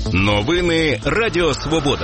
Новини Радіо Свобода.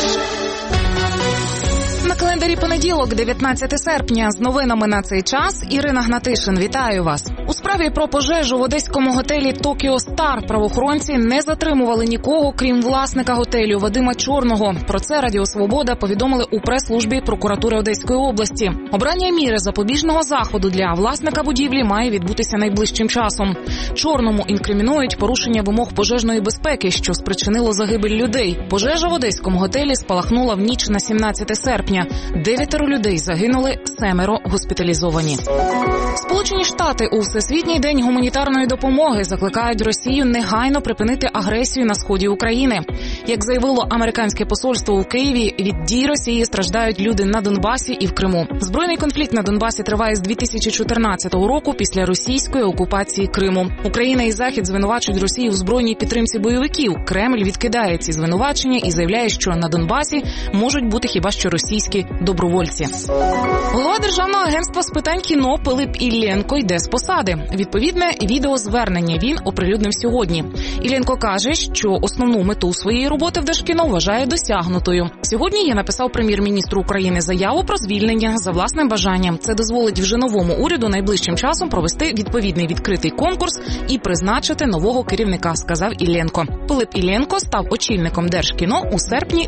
На календарі понеділок, 19 серпня. З новинами на цей час Ірина Гнатишин. Вітаю вас. У справі про пожежу в одеському готелі «Токіо Стар» правоохоронці не затримували нікого, крім власника готелю Вадима Чорного. Про це Радіо Свобода повідомили у прес-службі прокуратури Одеської області. Обрання міри запобіжного заходу для власника будівлі має відбутися найближчим часом. Чорному інкримінують порушення вимог пожежної безпеки, що спричинило загибель людей. Пожежа в одеському готелі спалахнула в ніч на 17 серпня. 9 людей загинули, 7 госпіталізовані. Сполучені Штати у Всесвітній день гуманітарної допомоги закликають Росію негайно припинити агресію на сході України. Як заявило американське посольство у Києві, від дій Росії страждають люди на Донбасі і в Криму. Збройний конфлікт на Донбасі триває з 2014 року після російської окупації Криму. Україна і Захід звинувачують Росію в збройній підтримці бойовиків. Кремль відкидає ці звинувачення і заявляє, що на Донбасі можуть бути хіба що російські добровольці. Голова Державного агентства з питань кіно Пилип Іллєнко йде з посади. Відповідне відеозвернення він оприлюднив сьогодні. Іллєнко каже, що основну мету своєї роботи в Держкіно вважає досягнутою. Сьогодні я написав прем'єр-міністру України заяву про звільнення за власним бажанням. Це дозволить вже новому уряду найближчим часом провести відповідний відкритий конкурс і призначити нового керівника, сказав Іллєнко. Пилип Іллєнко став очільником Держкіно у серпні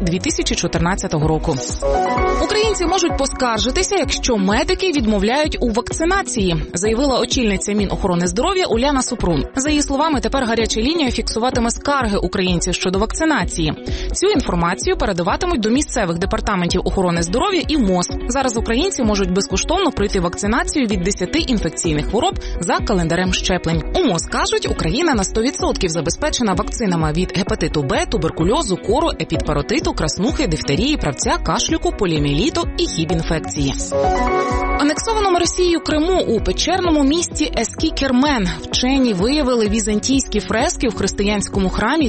2014 року. Українці можуть поскаржитися, якщо медики відмовляють у вакцинації, заявила очільниця Мінохорони здоров'я Уляна Супрун. За її словами, тепер гаряча лінія фіксуватиме скарги українців щодо вакцинації. Цю інформацію передаватимуть до місцевих департаментів охорони здоров'я і МОЗ. Зараз українці можуть безкоштовно пройти вакцинацію від 10 інфекційних хвороб за календарем щеплень. У МОЗ кажуть, Україна на 100% забезпечена вакцинами від гепатиту Б, туберкульозу, кору, епідпаротиту, краснухи, дифтерії, правця, кашлюку, поліомієліту і хіб-інфекції. Анексованому Росією Криму у печерному місті Ескікермен вчені виявили візантійські фрески в християнському храмі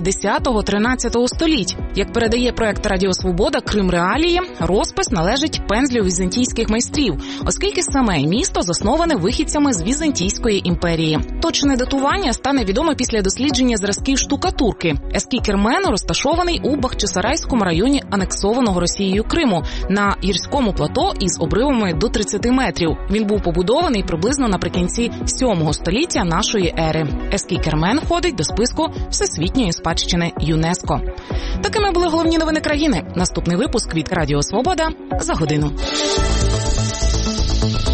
10-13 століть. Як передає проект Радіо Свобода «Крим Реалії», розпис належить пензлю візантійських майстрів, оскільки саме місто засноване вихідцями з Візантійської імперії. Точне датування стане відоме після дослідження зразків штукатурки. Ескікермен розташований у Бахчисарайському районі анексованого Росією Криму на гірському плато із обривами до 30 метрів. Він був побудований приблизно наприкінці 7 століття нашої ери. Ескікермен входить до списку Всесвітньої спадщини ЮНЕСКО. Такими були головні новини країни. Наступний випуск від Радіо Свобода за годину.